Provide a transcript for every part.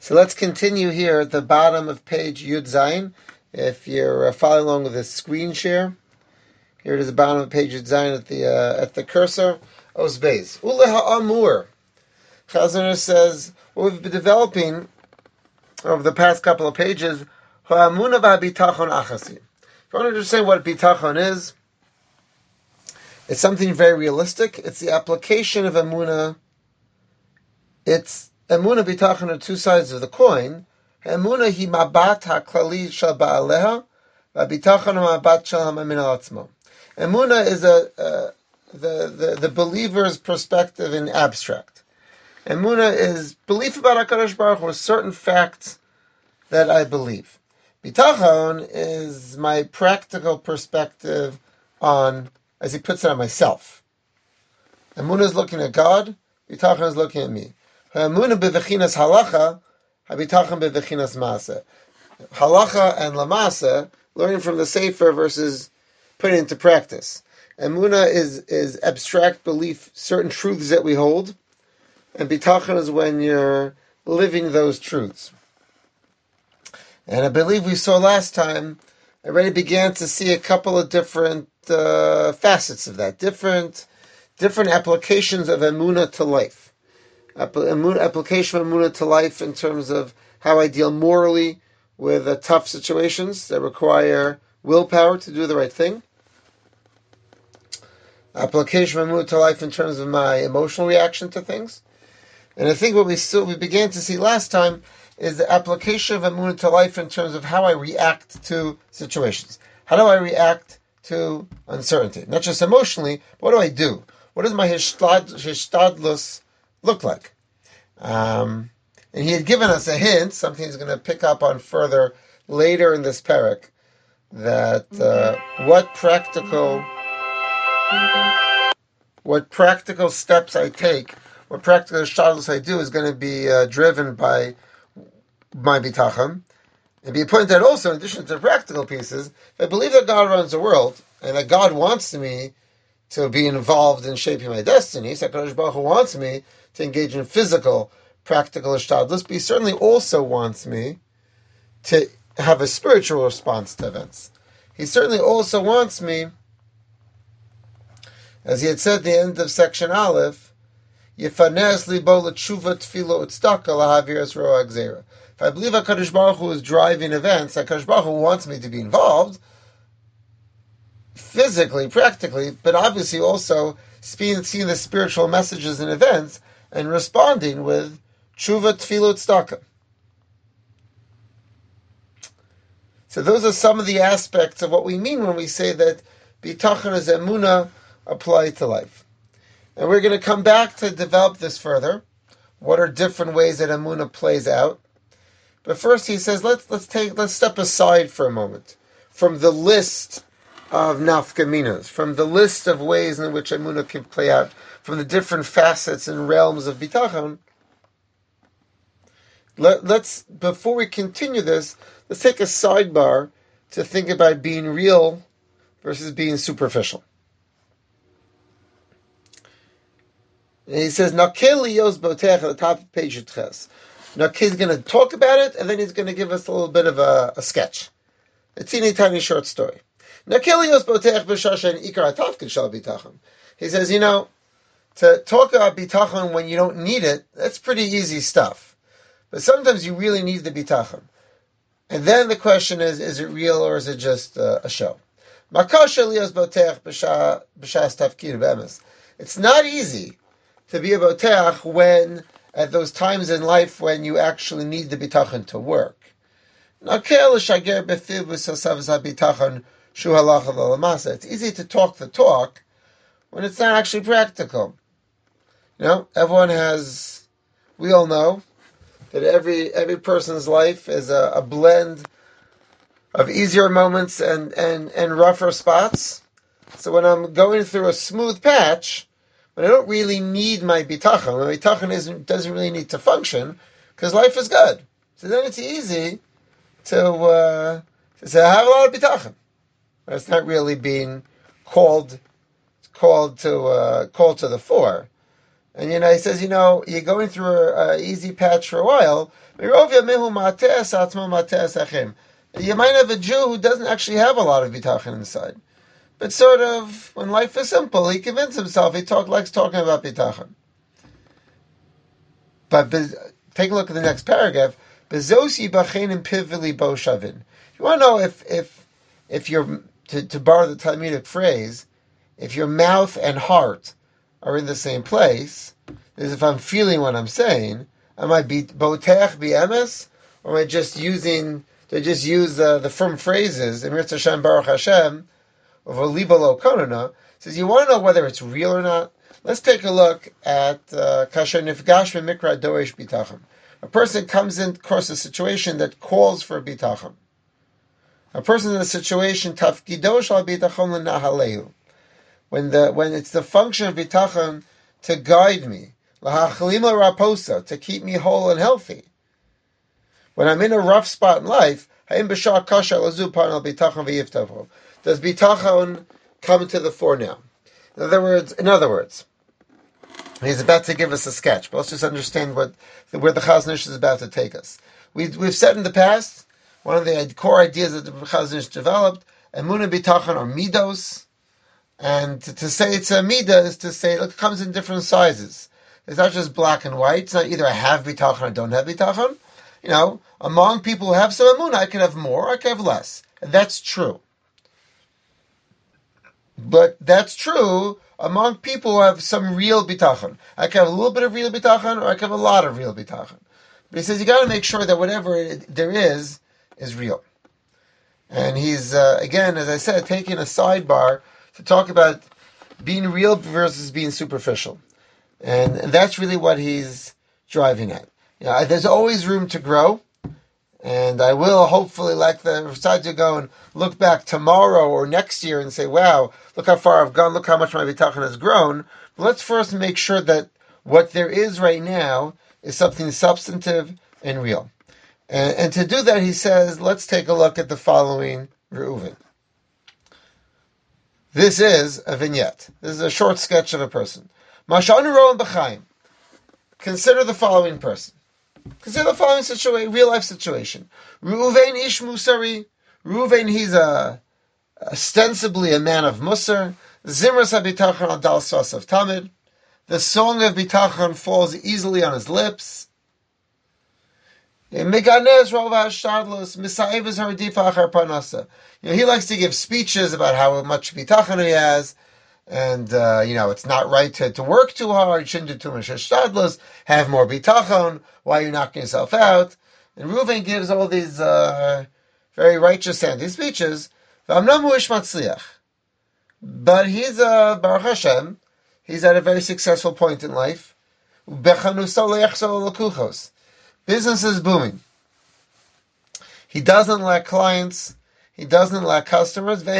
So let's continue here at the bottom of page Yud Zayin. If you're following along with the screen share, here it is, the bottom of page Yud Zayin at the cursor. Os Beis. Uleha Amur. Chazon says what we've been developing over the past couple of pages. Ha'amuna v'habitachon achasi. If you want to understand what bitachon is, it's something very realistic. It's the application of Emunah. It's Emunah bitachon are two sides of the coin. Emunah hi mabat haklali shel ba'aleha, v'bitachon mabat shel hamamin al atzmo. Emunah is the believer's perspective in abstract. Emunah is belief about HaKadosh Baruch Hu, certain facts that I believe. Bitachon is my practical perspective on, as he puts it, on myself. Emunah is looking at God, Bitachon is looking at me. Emunah bevechinas halacha, Bitachon bevechinas maaseh. Halacha and lamasa, learning from the Sefer versus putting it into practice. Emunah is abstract belief, certain truths that we hold, and Bitachon is when you're living those truths. And I believe we saw last time, I already began to see a couple of different facets of that, different applications of Emunah to life. Application of Emunah to life in terms of how I deal morally with tough situations that require willpower to do the right thing. Application of Emunah to life in terms of my emotional reaction to things. And I think what we began to see last time is the application of Emunah to life in terms of how I react to situations. How do I react to uncertainty? Not just emotionally, but what do I do? What does my hishtadlus look like? And he had given us a hint, something he's going to pick up on further later in this parak, that what practical steps I take, what practical hishtadlus I do is going to be driven by my bitachon. And be pointed out also, in addition to the practical pieces, if I believe that God runs the world, and that God wants me to be involved in shaping my destiny, so HaKadosh Baruch Hu wants me to engage in physical, practical hishtadlus, but he certainly also wants me to have a spiritual response to events. He certainly also wants me, as he had said at the end of section Aleph, Yefanes libo l'tshuva tefilo utzedakah lahaviras roa gzeira. If I believe HaKadosh Baruch Hu is driving events, HaKadosh Baruch Hu wants me to be involved, physically, practically, but obviously also seeing the spiritual messages and events and responding with tshuva tefilo tzedakah. So those are some of the aspects of what we mean when we say that bitachon is emunah applied to life. And we're going to come back to develop this further. What are different ways that emunah plays out? But first he says, let's step aside for a moment from the list of nafkaminas, from the list of ways in which emunah can play out, from the different facets and realms of bitachon. Let's before we continue this, let's take a sidebar to think about being real versus being superficial. And he says, Nakel liyos botech at the top of page Yudches. Nakel is going to talk about it, and then he's going to give us a little bit of a sketch. A teeny tiny short story. Nakel liyos botech b'shashen ikar atafkid shal bitachon. He says, to talk about bitachon when you don't need it, that's pretty easy stuff. But sometimes you really need the bitachon. And then the question is it real or is it just a show? Makasha liyos botech b'shas tafkid b'emes. It's not easy to be a boteach when, at those times in life when you actually need the bitachon to work. It's easy to talk the talk when it's not actually practical. We all know that every person's life is a blend of easier moments and rougher spots. So when I'm going through a smooth patch, when I don't really need my bitachon, my bitachon doesn't really need to function because life is good. So then it's easy to say I have a lot of bitachon. It's not really being called to the fore. And he says, you're going through a easy patch for a while. You might have a Jew who doesn't actually have a lot of bitachon inside. But sort of, when life is simple, he convinced himself, likes talking about bitachon. But take a look at the next paragraph. Bezosi bachenim pivili bo shavin. You want to know if you're, to borrow the Talmudic phrase, if your mouth and heart are in the same place, is if I'm feeling what I'm saying, am I botech b'emes, or am I just using, to just use the firm phrases, Emir Hashem Baruch Hashem, of Oliva Lo Konana, says you want to know whether it's real or not? Let's take a look at Kasher Nifgash Mikra Doesh Bitachon. A person comes in across a situation that calls for bitachon. A person in a situation Tafkido Shal Bitachon L'Nahaleu. When it's the function of bitachon to guide me, lahachlima raposa, to keep me whole and healthy. When I'm in a rough spot in life, does bitachon come to the fore now? In other words, he's about to give us a sketch, but let's just understand where the Chazon Ish is about to take us. We've said in the past, one of the core ideas that the Chazon Ish developed, emunah and bitachon are midos. And to say it's a midah is to say it comes in different sizes. It's not just black and white. It's not either I have bitachon or don't have bitachon. Among people who have some emunah, I can have more, I can have less. And that's true. But that's true among people who have some real bitachon. I can have a little bit of real bitachon, or I can have a lot of real bitachon. But he says you got to make sure that whatever there is real. And he's, again, as I said, taking a sidebar to talk about being real versus being superficial. And that's really what he's driving at. There's always room to grow, and I will hopefully, like the Rasad, to go and look back tomorrow or next year and say, wow, look how far I've gone, look how much my bitachon has grown. But let's first make sure that what there is right now is something substantive and real. And to do that, he says, let's take a look at the following Reuven. This is a vignette. This is a short sketch of a person. Mashanu Rowan B'chaim. Consider the following person. Consider the following situation, real life situation. Reuven ish musari. Reuven, he's ostensibly a man of Musar. Zimras habitachon al dal sas of Tamid. The song of bitachon falls easily on his lips. He likes to give speeches about how much bitachon he has, and it's not right to work too hard. You shouldn't do too much shtadlus. Have more bitachon. Why are you knocking yourself out? And Reuven gives all these very righteous sounding speeches. But he's Baruch Hashem. He's at a very successful point in life. Business is booming. He doesn't lack clients. He doesn't lack customers. He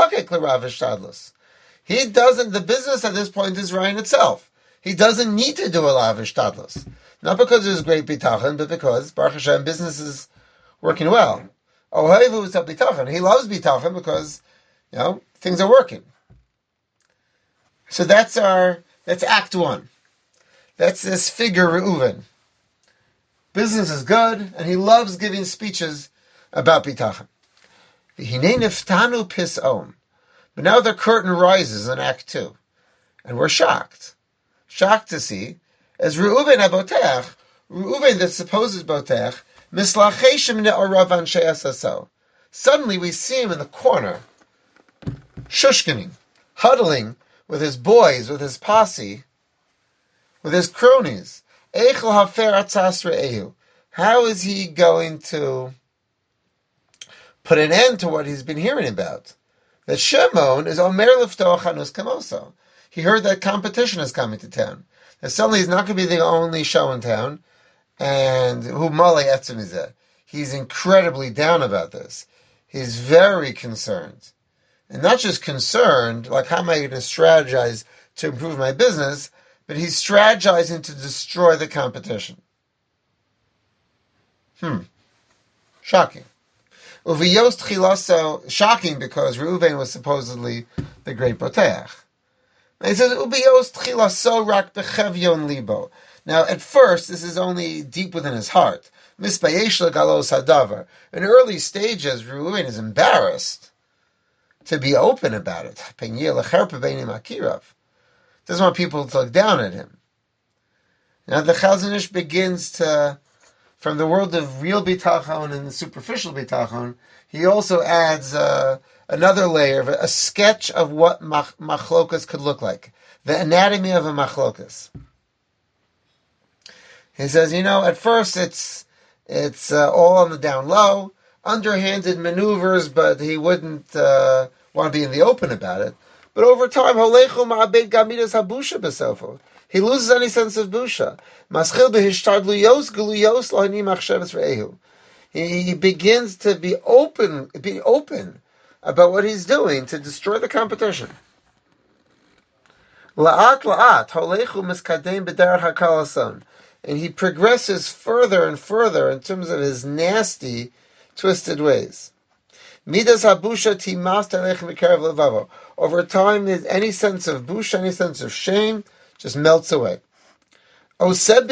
doesn't. The business at this point is running itself. He doesn't need to do a lot of ishtadlus. Not because there's great bitachon, but because Baruch Hashem business is working well. He loves bitachon because things are working. So that's Act 1. That's this figure Reuven. Business is good, and he loves giving speeches about bitachon. But now the curtain rises in Act 2, and we're shocked to see, as Reuven habotech, Reuven, the supposed botech, mislacheshim ne'orav anshe asaso. Suddenly we see him in the corner, shushkening, huddling with his boys, with his posse, with his cronies. How is he going to put an end to what he's been hearing about? That Shimon is Omer Liftoach Hanus Kamoso. He heard that competition is coming to town. That suddenly he's not going to be the only show in town. And who Male Etzim is that? He's incredibly down about this. He's very concerned. And not just concerned, like how am I going to strategize to improve my business, but he's strategizing to destroy the competition. Shocking. Shocking because Reuven was supposedly the great Boteach. And he says, "Ubiyos tchila so rak bechevyon libo." Now, at first, this is only deep within his heart. Misbayesh legalos hadavar. In early stages, Reuven is embarrassed to be open about it. Doesn't want people to look down at him. Now, the Chazon Ish begins to, from the world of real bitachon and the superficial bitachon, he also adds another layer, a sketch of what machlokas could look like, the anatomy of a machlokas. He says, at first it's all on the down low, underhanded maneuvers, but he wouldn't want to be in the open about it. But over time, he loses any sense of busha. He begins to be open about what he's doing to destroy the competition. And he progresses further and further in terms of his nasty, twisted ways. Midas habusha timas telech mikarev levavo. Over time, any sense of busha, any sense of shame, just melts away. And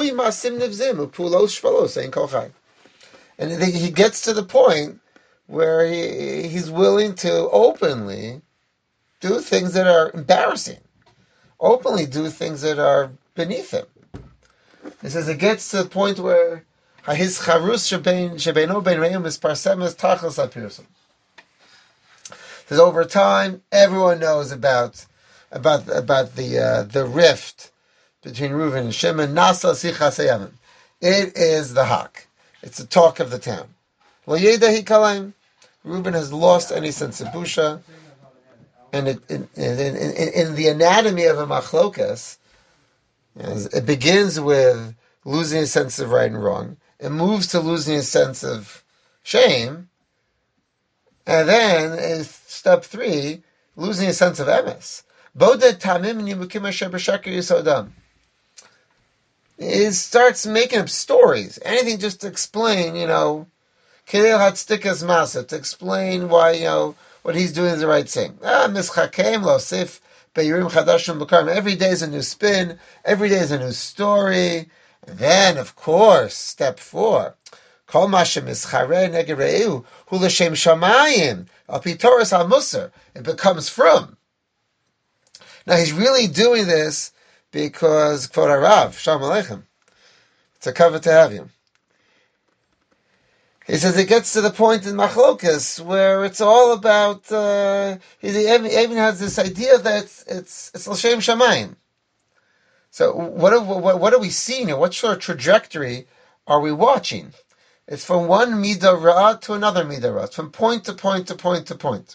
he gets to the point where he's willing to openly do things that are embarrassing, openly do things that are beneath him. He says it gets to the point where his charus shebeino ben reim is parsemes tachlis apirsim. Says over time, everyone knows about the rift between Reuven and Shimon. Nasa sichas hayamim. It is the hak. It's the talk of the town. Lo yeda hi kalayim. Reuven has lost any sense of busha, and in the anatomy of a machlokas, it begins with losing a sense of right and wrong. It moves to losing a sense of shame. And then, step 3, losing a sense of emes. It starts making up stories. Anything just to explain, to explain why, what he's doing is the right thing. Every day is a new spin. Every day is a new story. And then, of course, step 4. It becomes from. Now, he's really doing this because, Kvod Harav, Shalom Aleichem, it's a cover to have you. He says it gets to the point in Machlokas where it's all about. He even has this idea that it's l'shem shamayim. So what are we seeing here? What sort of trajectory are we watching? It's from one midah ra'ah to another midah ra'ah, from point to point to point to point.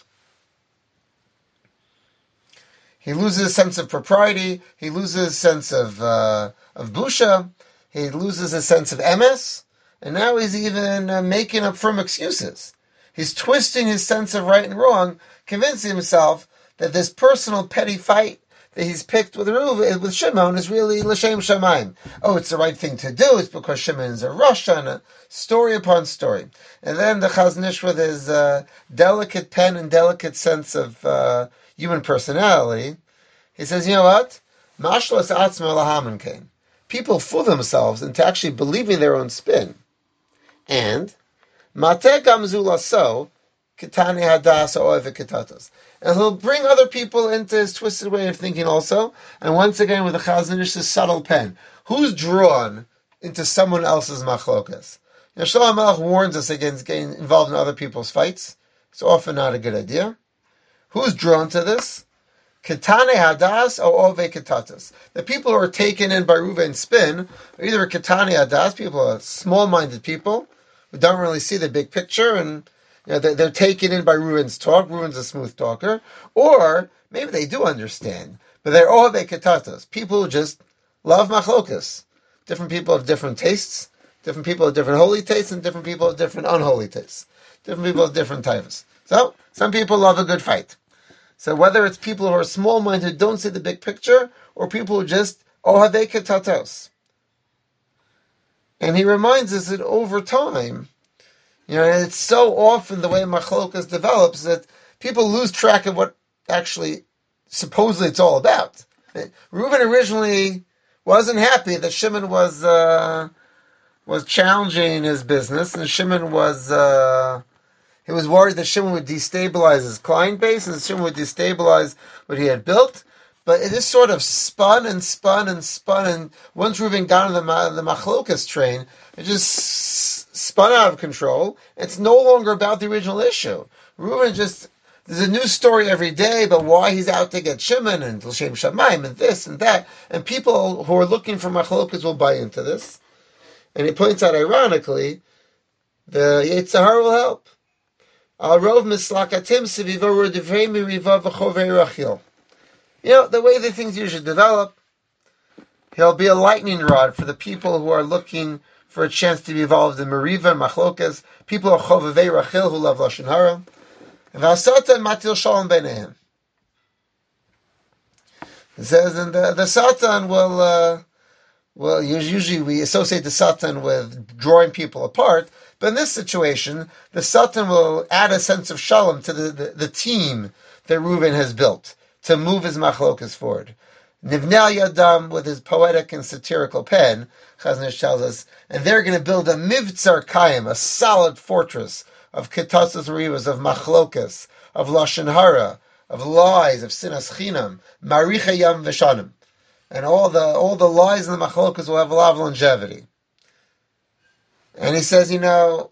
He loses a sense of propriety. He loses a sense of busha. He loses a sense of emes. And now he's even making up firm excuses. He's twisting his sense of right and wrong, convincing himself that this personal petty fight that he's picked with Shimon is really l'shem shamayim. Oh, it's the right thing to do. It's because Shimon is a Rasha, and story upon story. And then the Chazon Ish, with his delicate pen and delicate sense of human personality, he says, you know what? Mashlas atzma lahaman kain. People fool themselves into actually believing their own spin. And Mateh gamzu laso kitani hadas oev kitatos. And he'll bring other people into his twisted way of thinking also. And once again, with the Chazon Ish's subtle pen, who's drawn into someone else's machlokas? Shlomo Melech warns us against getting involved in other people's fights. It's often not a good idea. Who's drawn to this? Ketane hadas or ove kitatos. The people who are taken in by Reuven's spin are either ketane hadas, people are small-minded people who don't really see the big picture, and they're taken in by Reuven's talk. Reuven's a smooth talker. Or maybe they do understand, but they're ove kitatos, people who just love machlokas. Different people have different tastes. Different people have different holy tastes, and different people have different unholy tastes. Different people have different types. So, some people love a good fight. So whether it's people who are small-minded, who don't see the big picture, or people who just ohavei ketatos. And he reminds us that over time, it's so often the way machlokas develops that people lose track of what actually supposedly it's all about. Reuben originally wasn't happy that Shimon was challenging his business, and Shimon was he was worried that Shimon would destabilize his client base, and Shimon would destabilize what he had built. But it just sort of spun and spun and spun, and once Reuben got on the machlokas train, it just spun out of control. It's no longer about the original issue. Reuben just, there's a new story every day about why he's out to get Shimon and L'Shem Shamayim and this and that, and people who are looking for machlokas will buy into this. And he points out, ironically, the Yetzer Hara will help. The way that things usually develop, he'll be a lightning rod for the people who are looking for a chance to be involved in Meriva and Machlokas, people who are Chovevei Rachel, who love Lashon Hara. V'asatan matil shalom b'neihem. It says, and the Satan will usually we associate the Satan with drawing people apart, but in this situation, the Satan will add a sense of shalom to the team that Reuven has built to move his machlokas forward. Nivnei Yadam, with his poetic and satirical pen, Chazon Ish tells us, and they're going to build a Mivtzar Kayim, a solid fortress of Ketasos Rivas, of machlokas, of Lashon Hara, of lies, of Sinas Chinam, Maricha Yam Veshanim. And all the lies in the machlokas will have a lot of longevity. And he says, the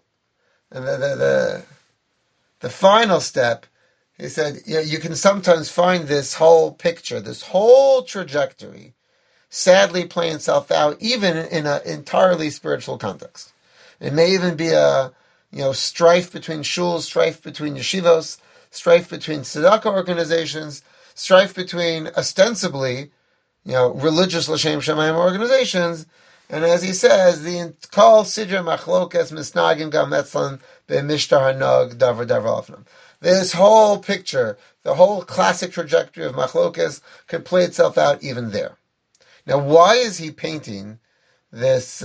final step, he said, you can sometimes find this whole picture, this whole trajectory, sadly playing itself out, even in an entirely spiritual context. It may even be a strife between shuls, strife between yeshivos, strife between tzedakah organizations, strife between ostensibly religious L'Shem Shamayim organizations, and as he says, the Kol Sidra Machlokas Misnagim Gam Etzlan B'Mishtar Hanog Davar Afnam. This whole picture, the whole classic trajectory of Machlokas, could play itself out even there. Now, why is he painting this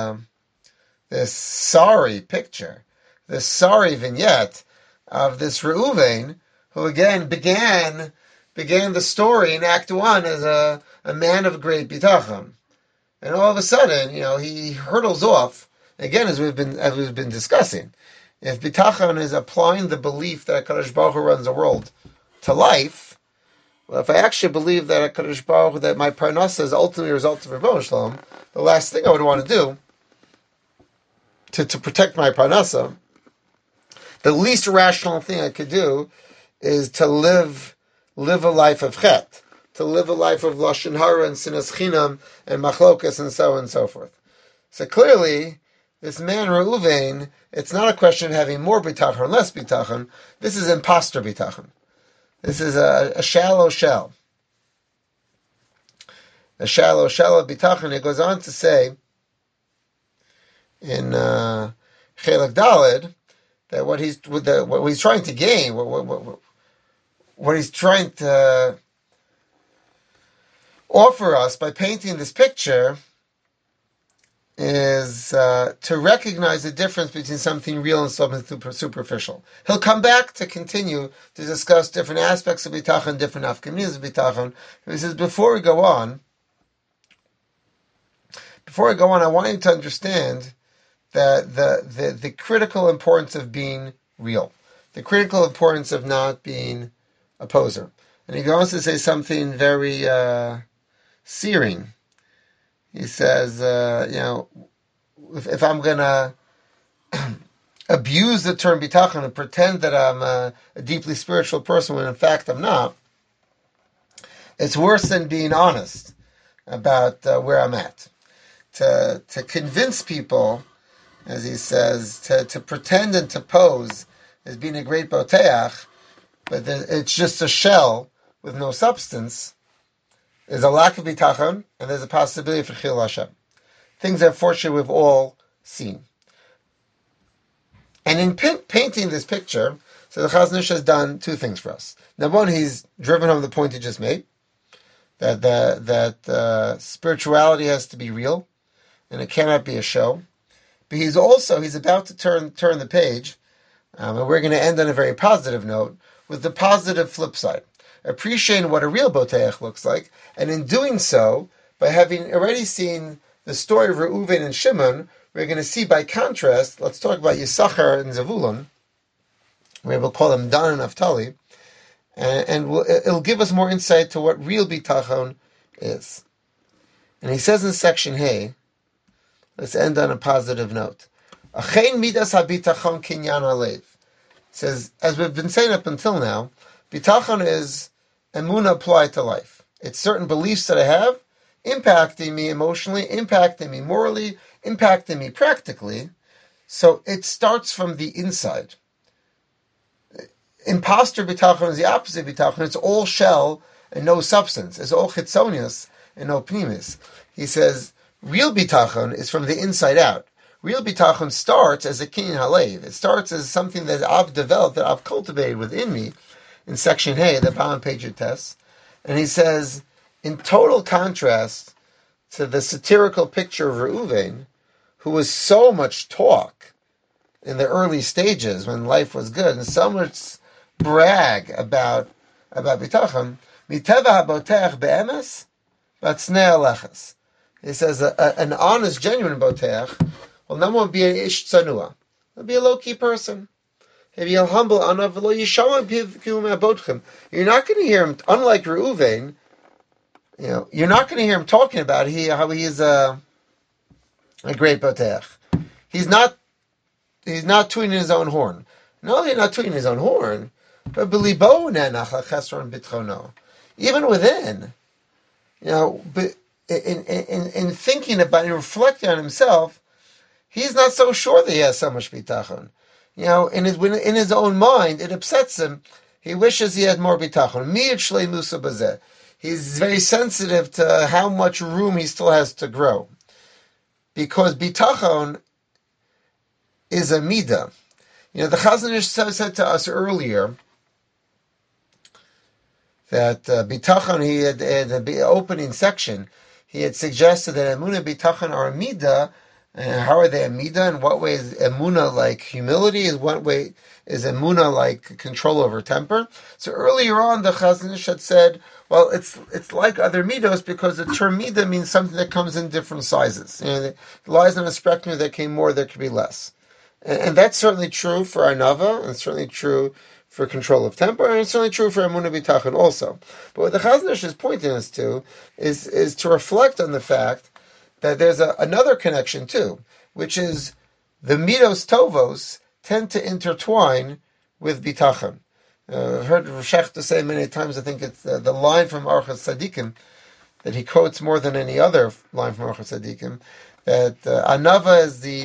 sorry picture, this sorry vignette of this Reuven, who again began the story in Act 1 as a man of great bitachon, and all of a sudden, he hurtles off again, as we've been discussing. If bitachon is applying the belief that HaKadosh Baruch Hu runs the world to life, well, if I actually believe that HaKadosh Baruch Hu, that my parnasa is ultimately a result of Rebbeinu Shalom, the last thing I would want to do to protect my parnasa, the least rational thing I could do is to live a life of chet, to live a life of Lashon Hara and Sinas Chinam and Machlokas and so on and so forth. So clearly, this man Reuven, it's not a question of having more bitachon or less bitachon. This is imposter bitachon. This is a shallow shell. A shallow shell of bitachon. It goes on to say in Chelak Daled that what he's trying to gain, what he's trying to offer us by painting this picture is to recognize the difference between something real and something superficial. He'll come back to continue to discuss different aspects of bitachon, different afkaminas of bitachon. He says, before we go on, I want you to understand that the critical importance of being real, the critical importance of not being a poser. And he goes to say something very searing. He says, if I'm going to abuse the term bitachon and pretend that I'm a deeply spiritual person when in fact I'm not, it's worse than being honest about where I'm at. To convince people, as he says, to pretend and to pose as being a great boteach, but it's just a shell with no substance, is a lack of bitachon, and there's a possibility for chil Hashem. Things that fortunately we've all seen. And in painting this picture, so the Chazon Ish has done two things for us. Number one, he's driven home the point he just made, that spirituality has to be real, and it cannot be a show. But he's about to turn the page, and we're going to end on a very positive note, with the positive flip side. appreciating what a real Boteach looks like, and in doing so, by having already seen the story of Reuven and Shimon, we're going to see by contrast, let's talk about Yisachar and Zavulun, we'll call them Dan and Naphtali, and it'll give us more insight to what real bitachon is. And he says in section Hey, let's end on a positive note. Achein midas habitachon kinyan halev. Says, as we've been saying up until now, bitachon is emunah applied to life. It's certain beliefs that I have impacting me emotionally, impacting me morally, impacting me practically. So it starts from the inside. Imposter bitachon is the opposite of bitachon. It's all shell and no substance. It's all chitzonius and no pnimis. He says, real bitachon is from the inside out. Real bitachon starts as a kinyan halev. It starts as something that I've developed, that I've cultivated within me. In section Hey, the bottom page of test, and he says, in total contrast to the satirical picture of Reuven, who was so much talk in the early stages when life was good, and so much brag about bitachon, miteva habotech be'emes, batznei alechas. He says an honest, genuine botech will not only be an ish tzanua, he'll be a low-key person. He'll be a humble anav v'lo yishama pivkum abotchem. You're not going to hear him, unlike Reuven, you're not going to hear him talking about how he is a great botech. He's not tooting his own horn. No, he's not tooting his own horn, but belibo nenach chesron bitchono. Even within, but in thinking about and reflecting on himself, he's not so sure that he has so much bitachon. In his own mind, it upsets him. He wishes he had more bitachon. Miyad shlei musa bazeh. He's very sensitive to how much room he still has to grow, because bitachon is a midah. The Chazon Ish said to us earlier that bitachon, he had the opening section, he had suggested that emunah bitachon are a midah. How are they a midah? In what way is emunah like humility? In what way is emunah like control over temper? So earlier on, the Chazon Ish had said, well, it's like other midos, because the term midah means something that comes in different sizes. It lies on a spectrum. There can be more, there can be less. And that's certainly true for anava, and it's certainly true for control of temper, and it's certainly true for emunah bitachon also. But what the Chazon Ish is pointing us to is to reflect on the fact that there's another connection too, which is the midos tovos tend to intertwine with bitachon. I've heard Rosh to say many times, I think it's the line from Orchos Tzadikim that he quotes more than any other line from Orchos Tzadikim, that anava is the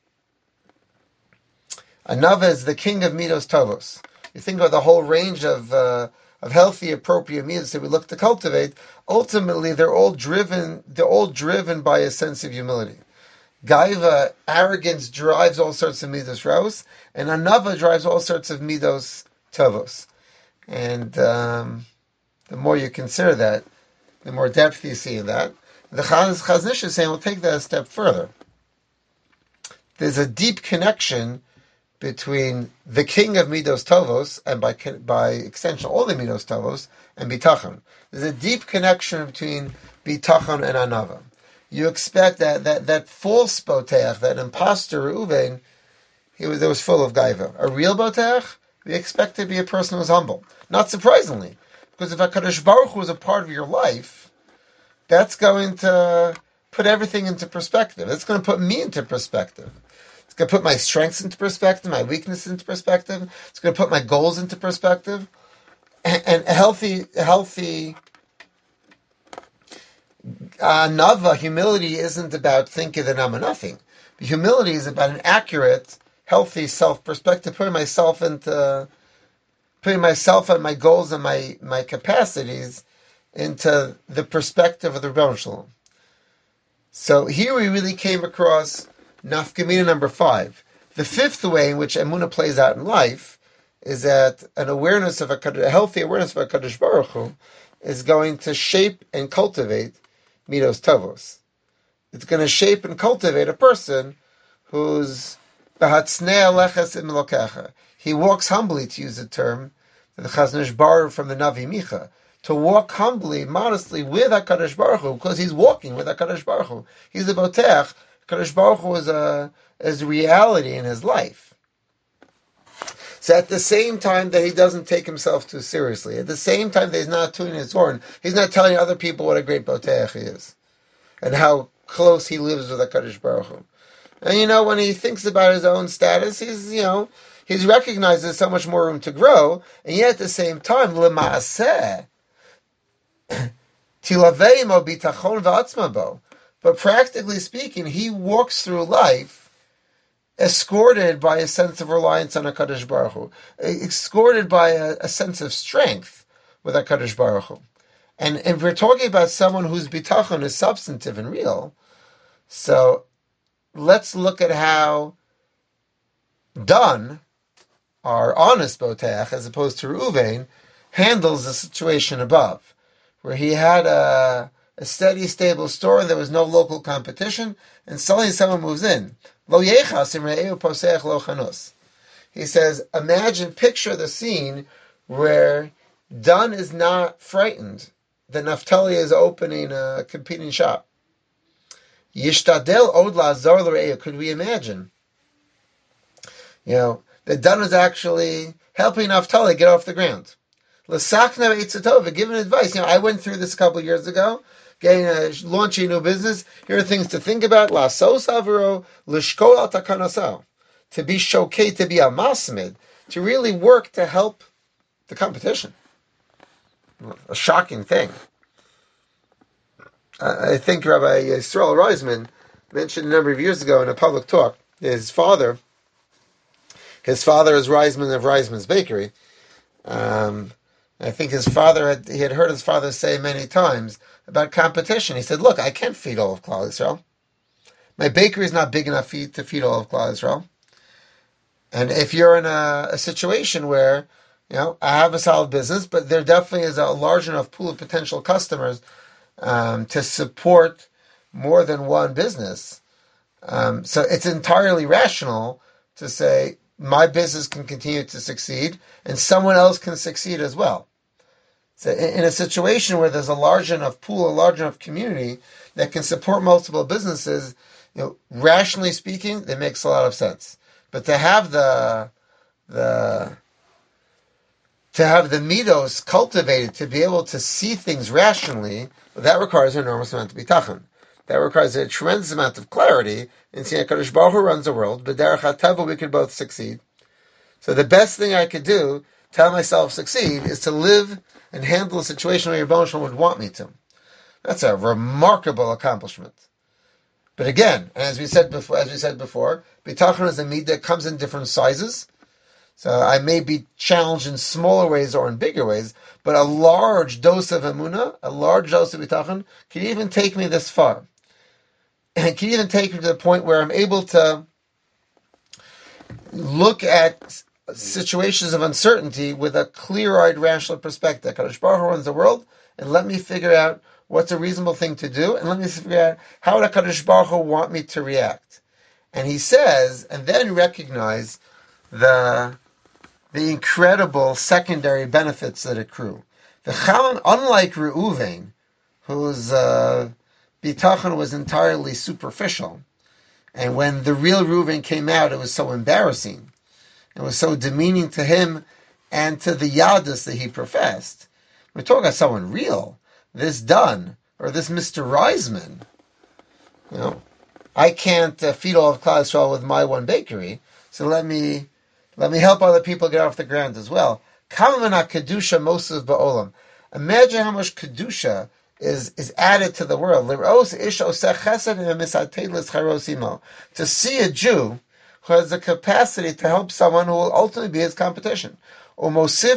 king of midos tovos. You think about the whole range of healthy, appropriate midos that we look to cultivate. Ultimately, they're all driven by a sense of humility. Gaiva, arrogance, drives all sorts of midos raos, and anava drives all sorts of midos tovos. And the more you consider that, the more depth you see in that. The Chazon Ish is saying, we'll take that a step further. There's a deep connection between the king of midos tovos, and by extension all the midos tovos, and bitachon. There's a deep connection between bitachon and anava. You expect that false boteach, that imposter Reuven, he was full of gaiva. A real boteach, we expect to be a person who's humble. Not surprisingly, because if HaKadosh Baruch Hu is a part of your life, that's going to put everything into perspective. It's going to put me into perspective. It's going to put my strengths into perspective, my weaknesses into perspective. It's going to put my goals into perspective. And a healthy nava, humility, isn't about thinking that I'm a nothing. Humility is about an accurate, healthy self-perspective, putting myself and my goals and my capacities into the perspective of the Rebbeinu Shalom. So here we really came across nafkamina number 5. The fifth way in which emunah plays out in life is that a healthy awareness of HaKadosh Baruch Hu is going to shape and cultivate midos tovos. It's going to shape and cultivate a person who's b'hatznei alechas im lokecha. He walks humbly, to use a term the Chazon Ish borrowed from the Navi Micha, to walk humbly, modestly with HaKadosh Baruch Hu, because he's walking with HaKadosh Baruch Hu. He's a Botech. HaKadosh Baruch Hu is reality in his life. So at the same time that he doesn't take himself too seriously, at the same time that he's not tuning his horn, he's not telling other people what a great Botech he is, and how close he lives with HaKadosh Baruch Hu. And when he thinks about his own status, he's recognized there's so much more room to grow, and yet at the same time, L'maaseh, Tilaveimo bitachon v'atzma bo. But practically speaking, he walks through life escorted by a sense of reliance on HaKadosh Baruch Hu, escorted by a sense of strength with HaKadosh Baruch Hu. And if we're talking about someone whose bitachon is substantive and real, so let's look at how Dan, our honest Botech, as opposed to Reuven, handles the situation above, where he had a steady, stable store, there was no local competition, and suddenly someone moves in. Lo yechas im re'eu poseach lo chanus. He says, picture the scene where Dan is not frightened that Naphtali is opening a competing shop. Yishtadel od la'azor l're'eu. Could we imagine? That Dan is actually helping Naphtali get off the ground. L'sachna v'eitzatova, giving advice. I went through this a couple of years ago, launching a new business. Here are things to think about. La'sos avro, l'shkol al takanasao. To be shokeh, to be a masmid, to really work to help the competition. A shocking thing. I think Rabbi Yisrael Reisman mentioned a number of years ago in a public talk, his father is Reisman of Reisman's Bakery. I think his father he had heard his father say many times about competition. He said, look, I can't feed all of Klal Yisrael. My bakery is not big enough to feed all of Klal Yisrael. And if you're in a situation where, I have a solid business, but there definitely is a large enough pool of potential customers to support more than one business. So it's entirely rational to say, my business can continue to succeed, and someone else can succeed as well. So in a situation where there's a large enough pool, a large enough community that can support multiple businesses, rationally speaking, that makes a lot of sense. But to have the midos cultivated to be able to see things rationally, that requires an enormous amount of bitachon. That requires a tremendous amount of clarity in seeing HaKadosh Baruch Hu runs the world, but derech hateva we could both succeed. So the best thing I could do to help myself succeed is to live and handle a situation where Rebbeinu Shalom would want me to. That's a remarkable accomplishment. But again, as we said before, bitachon is a midah that comes in different sizes. So I may be challenged in smaller ways or in bigger ways, but a large dose of emunah, a large dose of bitachon, can even take me this far. And it can even take me to the point where I'm able to look at situations of uncertainty with a clear-eyed, rational perspective. HaKadosh Baruch Hu runs the world, and let me figure out what's a reasonable thing to do, and let me figure out how would HaKadosh Baruch Hu want me to react. And he says, and then recognize the incredible secondary benefits that accrue. The Chaman, unlike Reuven, whose bitachon was entirely superficial, and when the real Reuven came out, it was so embarrassing. It was so demeaning to him and to the Yadus that he professed. We're talking about someone real. This Dan, or this Mr. Reisman. I can't feed all of Klal Yisrael with my one bakery, so let me help other people get off the ground as well. Kedusha Mosef Ba'olam. Imagine how much Kedusha is added to the world. To see a Jew who has the capacity to help someone who will ultimately be his competition. Lucky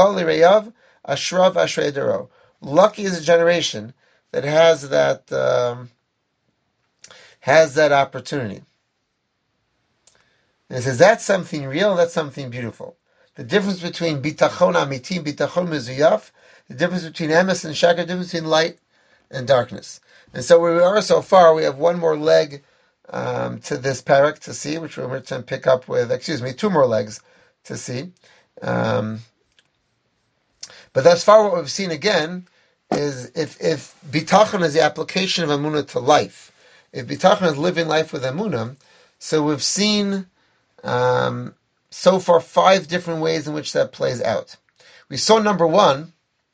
is a generation that has that opportunity. And it says that's something real, that's something beautiful. The difference between bitachon amiti, bitachon mezuyaf, the difference between emes and shakar, the difference between light and darkness. And so where we are so far, we have one more leg to this parak to see, which we're going to pick up with, two more legs to see. But thus far, what we've seen again is if bitachon is the application of emunah to life, if bitachon is living life with emunah, so we've seen so far 5 different ways in which that plays out. We saw number 1,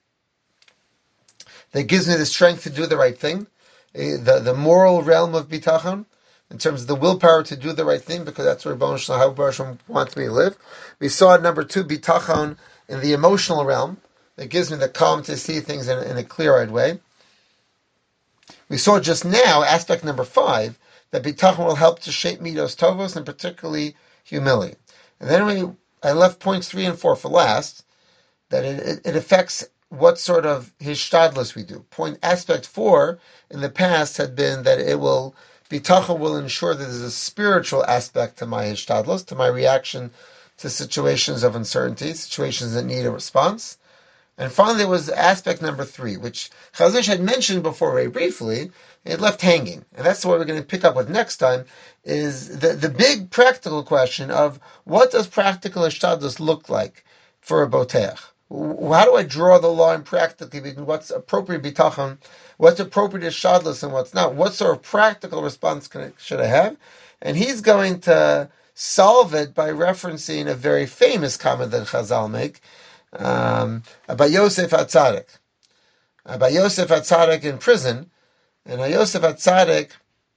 that gives me the strength to do the right thing, the moral realm of bitachon, in terms of the willpower to do the right thing, because that's where Rebbeinu Shalom wants me to live. We saw number 2, bitachon, in the emotional realm, that gives me the calm to see things in a clear-eyed way. We saw just now, aspect number 5, that bitachon will help to shape midos tovos, and particularly humility. And then I left points 3 and 4 for last, that it affects what sort of hishtadlus we do. Aspect 4 in the past had been that bitachon will ensure that there's a spiritual aspect to my hishtadlus, to my reaction to situations of uncertainty, situations that need a response. And finally, there was aspect number 3, which Chazon Ish had mentioned before very briefly. It left hanging. And that's what we're going to pick up with next time, is the big practical question of what does practical hishtadlus look like for a boteach? How do I draw the line practically between what's appropriate bitachon, what's appropriate hishtadlus, and what's not? What sort of practical response should I have? And he's going to solve it by referencing a very famous comment that Chazal make, about Yosef HaTzadik. About Yosef HaTzadik in prison. And Yosef HaTzadik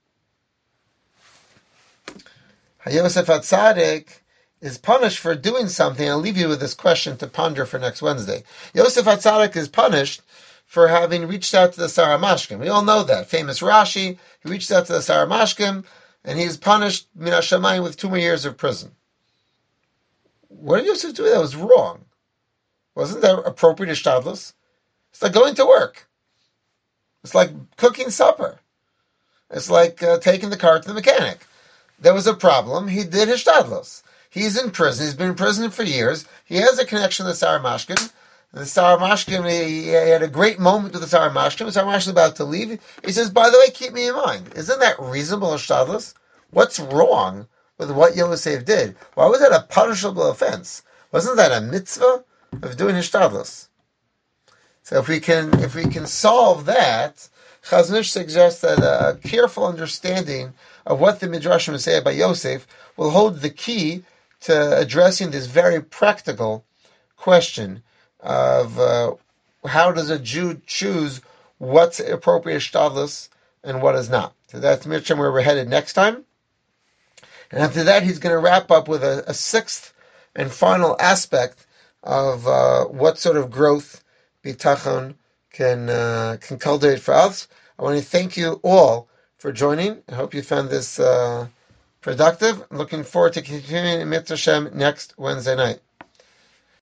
is punished for doing something. I'll leave you with this question to ponder for next Wednesday. Yosef HaTzadik is punished for having reached out to the Saramashkim. We all know that. Famous Rashi, he reached out to the Saramashkim, and he is punished min hashamayim with 2 more years of prison. What did Yosef do that was wrong? Wasn't that appropriate hishtadlus? It's like going to work. It's like cooking supper. It's like taking the car to the mechanic. There was a problem. He did hishtadlus. He's in prison. He's been in prison for years. He has a connection to the Saramashkim. The Saramashkim, he had a great moment with the Saramashkim. The Saramashkim is about to leave. He says, by the way, keep me in mind. Isn't that reasonable hishtadlus? What's wrong with what Yosef did? Why was that a punishable offense? Wasn't that a mitzvah of doing hishtadlus? So if we can solve that, Chazon Ish suggests that a careful understanding of what the Midrashim say about Yosef will hold the key to addressing this very practical question of how does a Jew choose what's appropriate hishtadlus and what is not. So that's Midrashim where we're headed next time. And after that, he's going to wrap up with a 6th and final aspect of what sort of growth bitachon can cultivate for us. I want to thank you all for joining. I hope you found this productive. I'm looking forward to continuing in Mitzvah Hashem next Wednesday night.